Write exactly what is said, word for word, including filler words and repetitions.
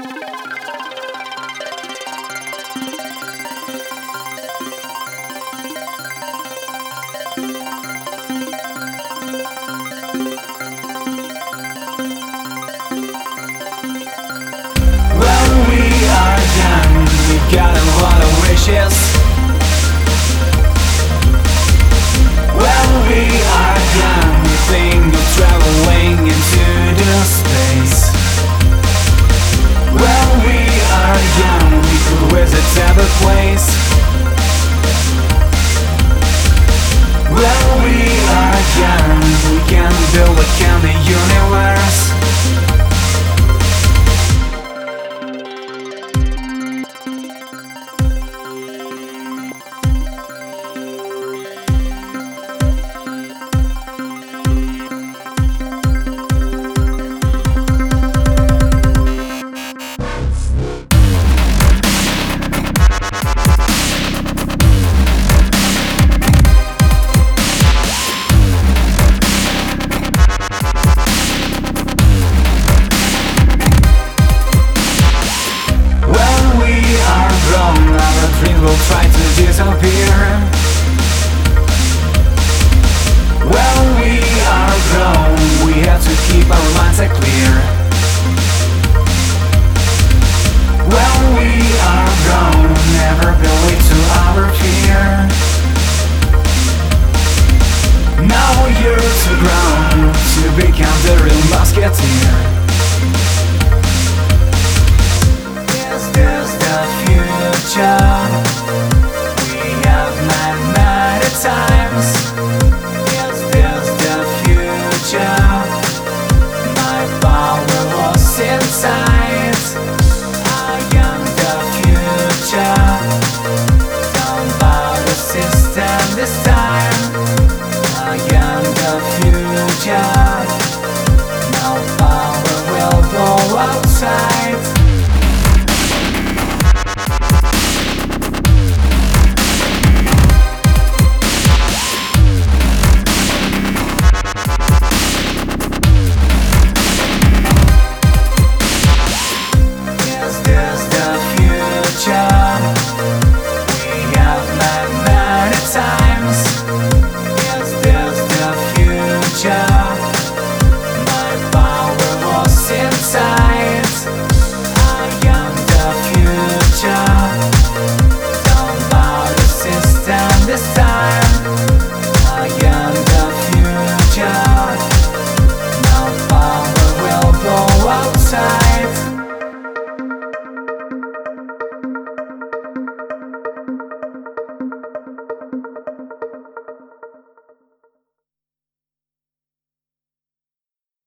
Got a lot of wishes. When we are young, we think of traveling into the space. When we are young, we could visit every place. When we are young, we can build a candy universe. Will try to disappear. When we are grown, we have to keep our minds clear. When we are grown, never believe to our fear. Now you're too grown to become the real musketeer. Is this the future? Times. Is this the future? My power was inside.